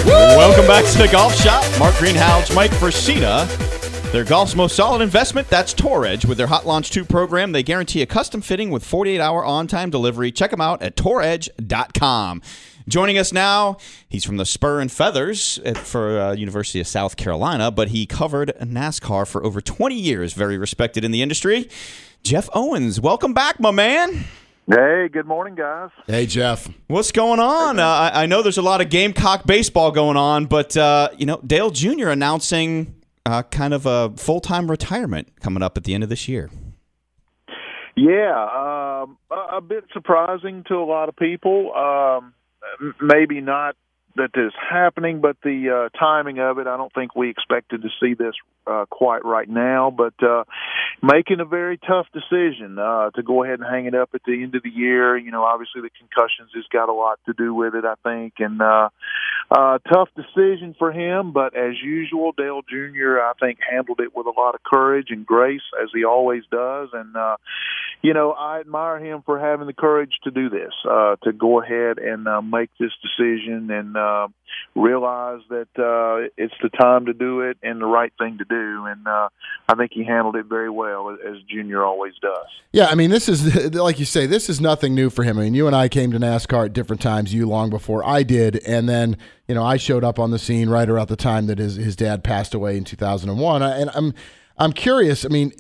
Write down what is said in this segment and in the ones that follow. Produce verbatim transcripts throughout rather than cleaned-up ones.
Welcome back to the Golf Shop. Mark Greenhouse, Mike Frasina. Their golf's most solid investment, that's Tour Edge. With their Hot Launch two program, they guarantee a custom fitting with forty-eight hour on-time delivery. Check them out at tour edge dot com. Joining us now, he's from the Spur and Feathers for uh, University of South Carolina, but he covered NASCAR for over twenty years, very respected in the industry. Jeff Owens, welcome back, my man. Hey, good morning, guys. Hey, Jeff. What's going on? Uh, I, I know there's a lot of Gamecock baseball going on, but uh, you know, Dale Junior announcing uh, kind of a full-time retirement coming up at the end of this year. Yeah, um, a, a bit surprising to a lot of people. Um, maybe not that this is happening, but the uh, timing of it, I don't think we expected to see this uh, quite right now, but uh, making a very tough decision uh, to go ahead and hang it up at the end of the year. You know, obviously the concussions has got a lot to do with it, I think, and uh, uh, tough decision for him, but as usual, Dale Junior, I think, handled it with a lot of courage and grace, as he always does, and, uh, you know, I admire him for having the courage to do this, uh, to go ahead and uh, make this decision and uh, realize that uh, it's the time to do it and the right thing to do. And uh, I think he handled it very well, as Junior always does. Yeah, I mean, this is, like you say, this is nothing new for him. I mean, you and I came to NASCAR at different times, you long before I did, and then, you know, I showed up on the scene right around the time that his, his dad passed away in two thousand one. And I'm I'm curious, I mean,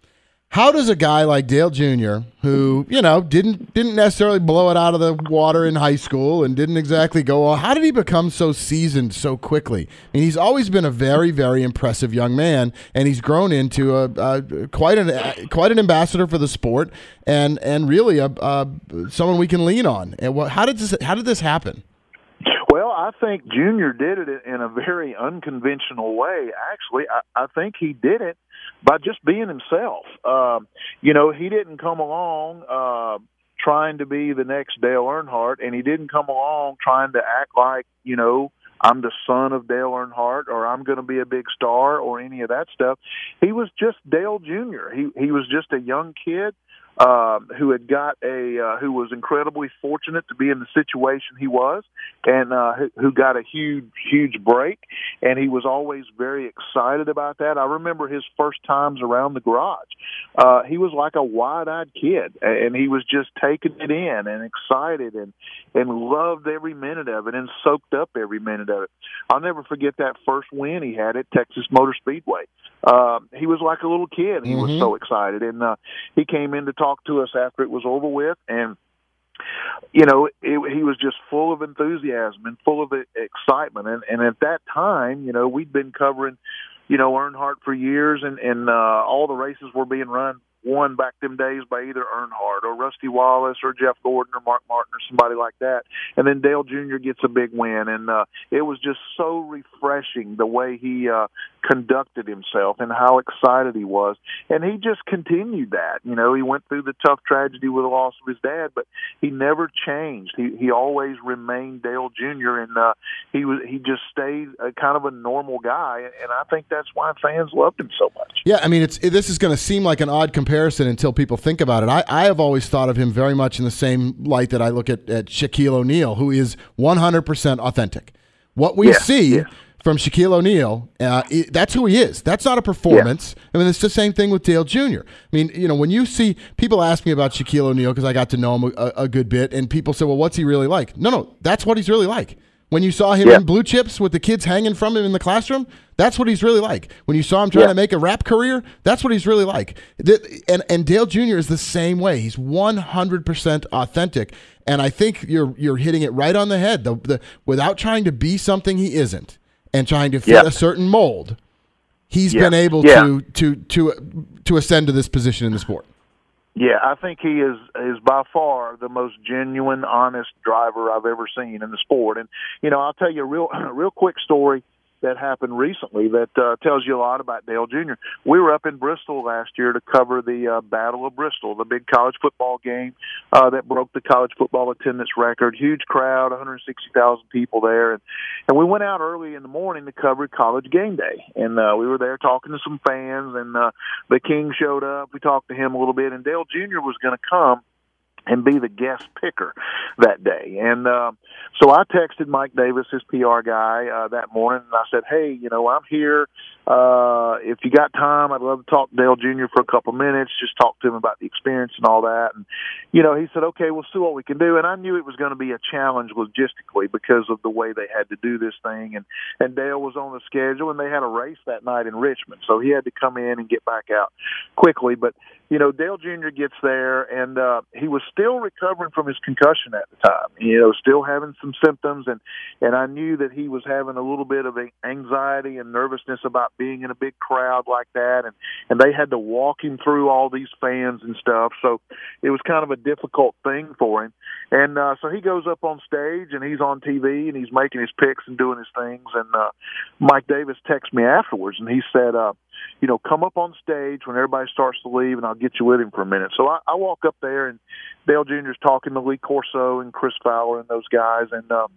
how does a guy like Dale Junior, who, you know, didn't didn't necessarily blow it out of the water in high school and didn't exactly go on, how did he become so seasoned so quickly? I mean, he's always been a very, very impressive young man, and he's grown into a, a quite an a, quite an ambassador for the sport, and and really a, a someone we can lean on. And what, how did this how did this happen? Well, I think Junior did it in a very unconventional way. Actually, I, I think he did it by just being himself. Um, you know, he didn't come along uh, trying to be the next Dale Earnhardt, and he didn't come along trying to act like, you know, I'm the son of Dale Earnhardt, or I'm going to be a big star, or any of that stuff. He was just Dale Junior He he was just a young kid Uh, who had got a uh, who was incredibly fortunate to be in the situation he was, and uh, who, who got a huge huge break, and he was always very excited about that. I remember his first times around the garage. Uh, he was like a wide-eyed kid, and he was just taking it in and excited and and loved every minute of it and soaked up every minute of it. I'll never forget that first win he had at Texas Motor Speedway. Uh, he was like a little kid. He mm-hmm. was so excited, and uh, he came in to talk to us after it was over with, and you know, it, he was just full of enthusiasm and full of excitement. And, and at that time, you know, we'd been covering, you know, Earnhardt for years, and, and uh, all the races were being run, won back them days by either Earnhardt or Rusty Wallace or Jeff Gordon or Mark Martin or somebody like that. And then Dale Junior gets a big win, and uh, it was just so refreshing the way he uh, conducted himself and how excited he was. And he just continued that. You know, he went through the tough tragedy with the loss of his dad, but he never changed. He he always remained Dale Junior, and uh, he was he just stayed a kind of a normal guy. And I think that's why fans loved him so much. Yeah, I mean, it's it, this is going to seem like an odd comparison until people think about it. I, I have always thought of him very much in the same light that I look at, at Shaquille O'Neal, who is one hundred percent authentic. What we yeah, see yeah. from Shaquille O'Neal, uh, it, that's who he is. That's not a performance. Yeah. I mean, it's the same thing with Dale Junior I mean, you know, when you see people ask me about Shaquille O'Neal, because I got to know him a, a good bit, and people say, well, what's he really like? No, no, that's what he's really like. When you saw him yeah. in Blue Chips with the kids hanging from him in the classroom, that's what he's really like. When you saw him trying yeah. to make a rap career, that's what he's really like. And and Dale Junior is the same way. He's one hundred percent authentic, and I think you're you're hitting it right on the head. The, the, without trying to be something he isn't and trying to fit yeah. a certain mold, he's yeah. been able yeah. to to to to ascend to this position in the sport. Yeah, I think he is is by far the most genuine, honest driver I've ever seen in the sport. And, you know, I'll tell you a real, real quick story that happened recently that uh, tells you a lot about Dale Junior We were up in Bristol last year to cover the uh, Battle of Bristol, the big college football game uh, that broke the college football attendance record. Huge crowd, one hundred sixty thousand people there. And, and we went out early in the morning to cover college game day. And uh, we were there talking to some fans, and uh, the King showed up. We talked to him a little bit, and Dale Junior was going to come and be the guest picker that day. And uh, so I texted Mike Davis, his P R guy, uh, that morning, and I said, hey, you know, I'm here. Uh, if you got time, I'd love to talk to Dale Junior for a couple of minutes, just talk to him about the experience and all that. And, you know, he said, okay, we'll see what we can do. And I knew it was going to be a challenge logistically because of the way they had to do this thing. And, and Dale was on the schedule, and they had a race that night in Richmond. So he had to come in and get back out quickly. But, you know, Dale Junior gets there, and uh, he was still recovering from his concussion at the time, you know, still having some symptoms. And, and I knew that he was having a little bit of anxiety and nervousness about being in a big crowd like that. And, and they had to walk him through all these fans and stuff. So it was kind of a difficult thing for him. And uh, so he goes up on stage, and he's on T V, and he's making his picks and doing his things. And uh, Mike Davis texted me afterwards, and he said, uh, you know, come up on stage when everybody starts to leave, and I'll get you with him for a minute. So I, I walk up there, and Dale Junior's talking to Lee Corso and Chris Fowler and those guys, and uh,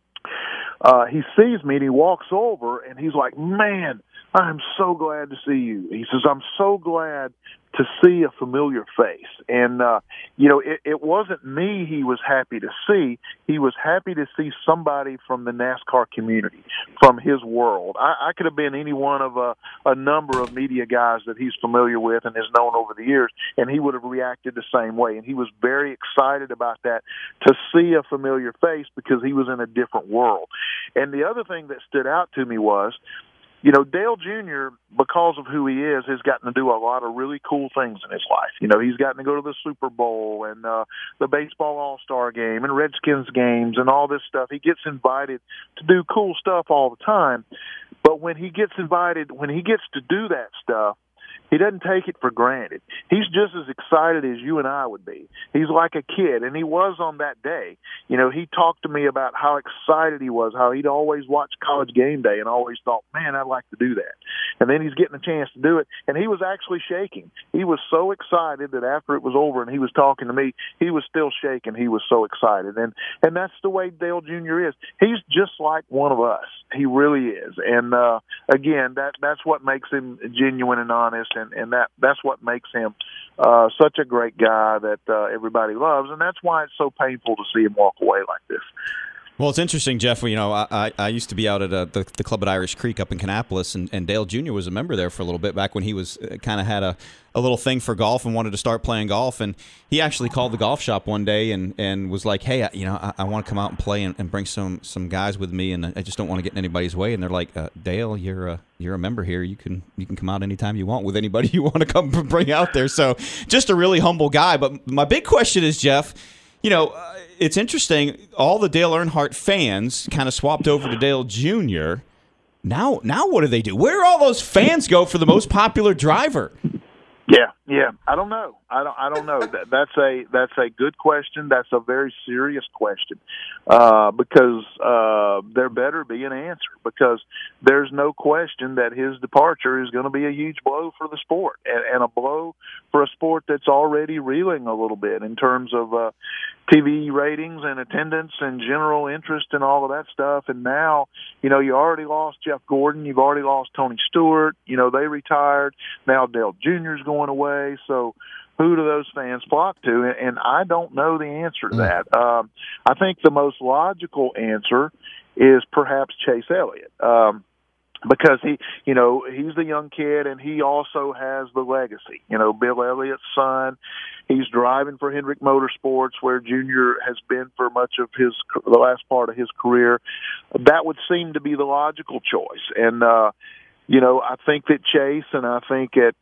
uh, he sees me, and he walks over, and he's like, man, I'm so glad to see you. He says, I'm so glad to see a familiar face. And, uh, you know, it, it wasn't me he was happy to see. He was happy to see somebody from the NASCAR community, from his world. I, I could have been any one of a, a number of media guys that he's familiar with and has known over the years, and he would have reacted the same way. And he was very excited about that, to see a familiar face, because he was in a different world. And the other thing that stood out to me was, you know, Dale Junior, because of who he is, has gotten to do a lot of really cool things in his life. You know, he's gotten to go to the Super Bowl and uh, the Baseball All-Star Game and Redskins games and all this stuff. He gets invited to do cool stuff all the time. But when he gets invited, when he gets to do that stuff, he doesn't take it for granted. He's just as excited as you and I would be. He's like a kid, and he was on that day. You know, he talked to me about how excited he was, how he'd always watched College Game Day and always thought, man, I'd like to do that. And then he's getting a chance to do it, and he was actually shaking. He was so excited that after it was over and he was talking to me, he was still shaking. He was so excited. And and that's the way Dale Junior is. He's just like one of us. He really is. And, uh, again, that that's what makes him genuine and honest, and, and that that's what makes him uh, such a great guy that uh, everybody loves, and that's why it's so painful to see him walk away like this. Well, it's interesting, Jeff. You know, I, I used to be out at uh, the, the club at Irish Creek up in Kannapolis, and, and Dale Junior was a member there for a little bit back when he was uh, kind of had a, a little thing for golf and wanted to start playing golf. And he actually called the golf shop one day and, and was like, hey, I, you know, I, I want to come out and play and, and bring some, some guys with me, and I just don't want to get in anybody's way. And they're like, uh, Dale, you're a, you're a member here. You can you can come out anytime you want with anybody you want to come bring out there. So just a really humble guy. But my big question is, Jeff, you know, uh, it's interesting. All the Dale Earnhardt fans kind of swapped over to Dale Junior Now, now what do they do? Where do all those fans go for the most popular driver? Yeah, yeah. I don't know. I don't. I don't know. that, that's a that's a good question. That's a very serious question, uh, because uh, there better be an answer. Because there's no question that his departure is going to be a huge blow for the sport, and, and a blow for a sport that's already reeling a little bit in terms of uh, T V ratings and attendance and general interest and all of that stuff. And now, you know, you already lost Jeff Gordon. You've already lost Tony Stewart. You know, they retired. Now Dale Junior's going away. So who do those fans flock to? And I don't know the answer to that. Um, I think the most logical answer is perhaps Chase Elliott. Um, Because he, you know, he's the young kid, and he also has the legacy. You know, Bill Elliott's son. He's driving for Hendrick Motorsports, where Junior has been for much of his the last part of his career. That would seem to be the logical choice. And uh, you know, I think that Chase and I think at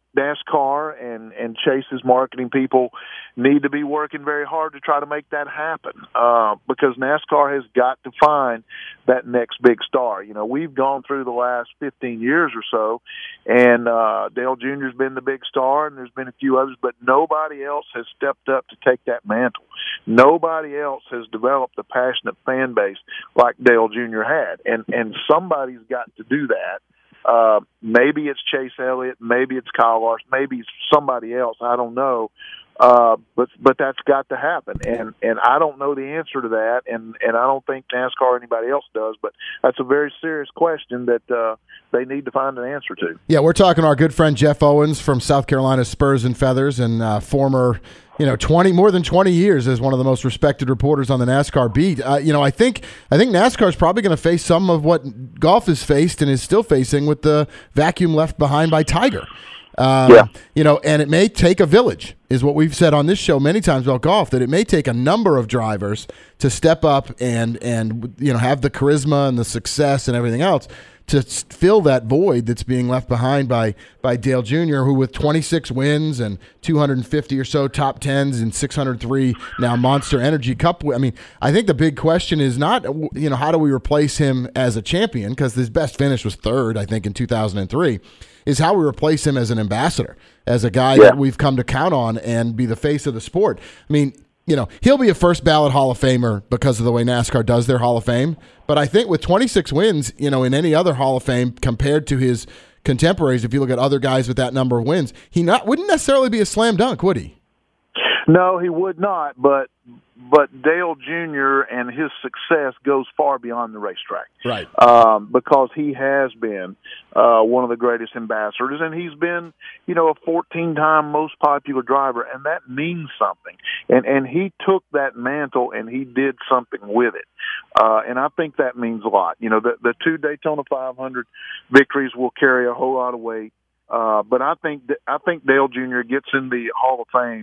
NASCAR and, and Chase's marketing people need to be working very hard to try to make that happen, uh, because NASCAR has got to find that next big star. You know, we've gone through the last fifteen years or so, and uh, Dale Junior's been the big star, and there's been a few others, but nobody else has stepped up to take that mantle. Nobody else has developed a passionate fan base like Dale Junior had, and, and somebody's got to do that. Uh, maybe it's Chase Elliott, maybe it's Kyle Larson, maybe it's somebody else, I don't know. Uh, but but that's got to happen, and and I don't know the answer to that, and and I don't think NASCAR or anybody else does. But that's a very serious question that uh, they need to find an answer to. Yeah, we're talking to our good friend Jeff Owens from South Carolina Spurs and Feathers, and uh, former, you know, twenty more than twenty years as one of the most respected reporters on the NASCAR beat. Uh, you know, I think I think NASCAR is probably going to face some of what golf has faced and is still facing with the vacuum left behind by Tiger. Um, yeah. You know, and it may take a village, is what we've said on this show many times about golf, that it may take a number of drivers to step up and, and you know, have the charisma and the success and everything else to fill that void that's being left behind by by Dale Junior, who with twenty-six wins and two hundred fifty or so top tens and six hundred three now Monster Energy Cup. I mean, I think the big question is not, you know, how do we replace him as a champion, because his best finish was third, I think, in two thousand three, is how we replace him as an ambassador, as a guy yeah. that we've come to count on and be the face of the sport. I mean, you know, he'll be a first ballot Hall of Famer because of the way NASCAR does their Hall of Fame. But I think with twenty-six wins, you know, in any other Hall of Fame compared to his contemporaries, if you look at other guys with that number of wins, he not wouldn't necessarily be a slam dunk, would he? No, he would not. But but Dale Junior and his success goes far beyond the racetrack, right? Um, because he has been uh, one of the greatest ambassadors, and he's been, you know, a fourteen-time most popular driver, and that means something. And and he took that mantle and he did something with it, uh, and I think that means a lot. You know, the the two Daytona five hundred victories will carry a whole lot of weight, uh, but I think I think Dale Junior gets in the Hall of Fame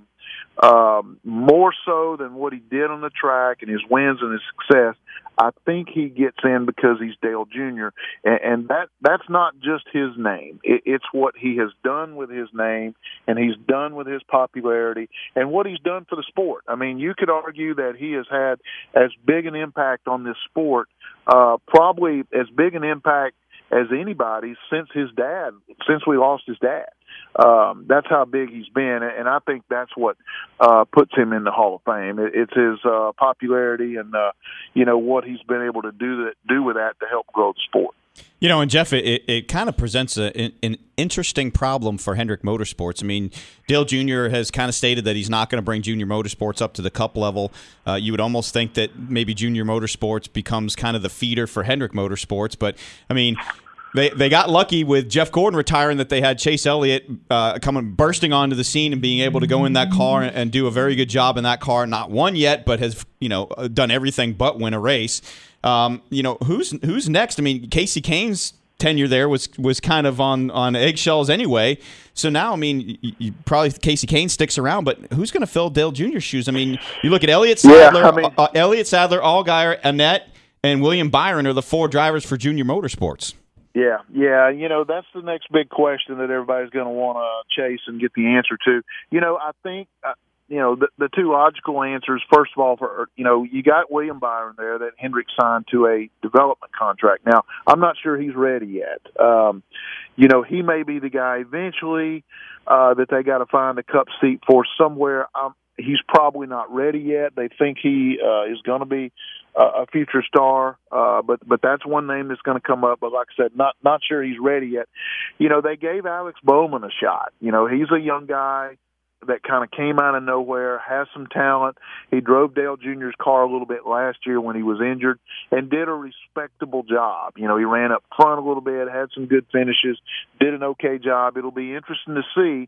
um, more so than what he did on the track and his wins and his success. I think he gets in because he's Dale Junior, and, and that that's not just his name. It, it's what he has done with his name, and he's done with his popularity, and what he's done for the sport. I mean, you could argue that he has had as big an impact on this sport, uh, probably as big an impact as anybody since his dad, since we lost his dad. Um, that's how big he's been, and I think that's what uh, puts him in the Hall of Fame. It, it's his uh, popularity and uh, you know what he's been able to do that, do with that to help grow the sport. You know, and Jeff, it, it kind of presents a, an interesting problem for Hendrick Motorsports. I mean, Dale Junior has kind of stated that he's not going to bring Junior Motorsports up to the Cup level. Uh, you would almost think that maybe Junior Motorsports becomes kind of the feeder for Hendrick Motorsports. But, I mean, They they got lucky with Jeff Gordon retiring that they had Chase Elliott uh, coming bursting onto the scene and being able to go in that car and, and do a very good job in that car. Not won yet, but has you know done everything but win a race. Um, you know who's who's next? I mean, Casey Kane's tenure there was was kind of on on eggshells anyway. So now, I mean, you, you probably Casey Kane sticks around, but who's going to fill Dale Junior's shoes? I mean, you look at Elliott Sadler, yeah, I mean, uh, Elliott Sadler, Allgaier, Annette, and William Byron are the four drivers for Junior Motorsports. Yeah, yeah, you know, that's the next big question that everybody's going to want to chase and get the answer to. You know, I think, uh, you know, the, the two logical answers, first of all, for, you know, you got William Byron there that Hendrick signed to a development contract. Now, I'm not sure he's ready yet. Um, you know, he may be the guy eventually uh, that they got to find a Cup seat for somewhere. Um, he's probably not ready yet. They think he uh, is going to be Uh, a future star, uh, but but that's one name that's going to come up. But like I said, not not sure he's ready yet. You know, they gave Alex Bowman a shot. You know, he's a young guy that kind of came out of nowhere, has some talent. He drove Dale Junior's car a little bit last year when he was injured and did a respectable job. You know, he ran up front a little bit, had some good finishes, did an okay job. It'll be interesting to see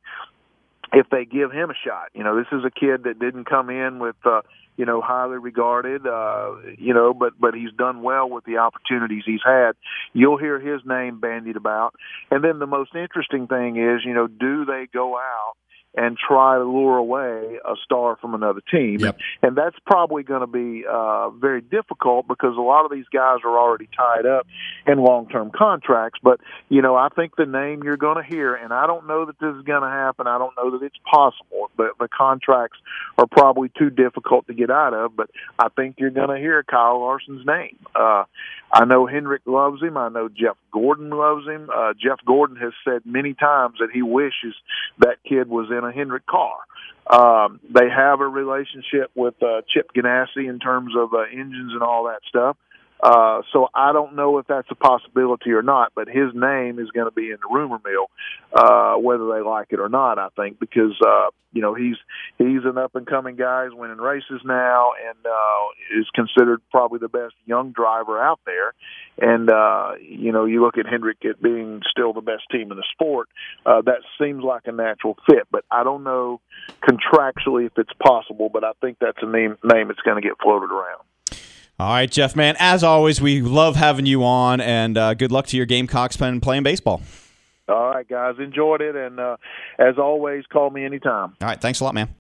if they give him a shot. You know, this is a kid that didn't come in with uh, – you know, highly regarded, uh, you know, but, but he's done well with the opportunities he's had. You'll hear his name bandied about. And then the most interesting thing is, you know, do they go out and try to lure away a star from another team? Yep. And that's probably going to be uh, very difficult because a lot of these guys are already tied up in long-term contracts. But, you know, I think the name you're going to hear, and I don't know that this is going to happen. I don't know that it's possible, but the contracts are probably too difficult to get out of. But I think you're going to hear Kyle Larson's name. Uh, I know Hendrick loves him. I know Jeff Gordon loves him. Uh, Jeff Gordon has said many times that he wishes that kid was in a Hendrick car. Um, they have a relationship with uh, Chip Ganassi in terms of uh, engines and all that stuff. Uh, so I don't know if that's a possibility or not, but his name is going to be in the rumor mill, uh, whether they like it or not, I think, because, uh, you know, he's he's an up-and-coming guy. He's winning races now and uh, is considered probably the best young driver out there. And, uh, you know, you look at Hendrick at being still the best team in the sport, uh, that seems like a natural fit. But I don't know contractually if it's possible, but I think that's a name, name that's going to get floated around. All right, Jeff, man, as always, we love having you on, and uh, good luck to your Gamecocks playing, playing baseball. All right, guys, enjoyed it, and uh, as always, call me anytime. All right, thanks a lot, man.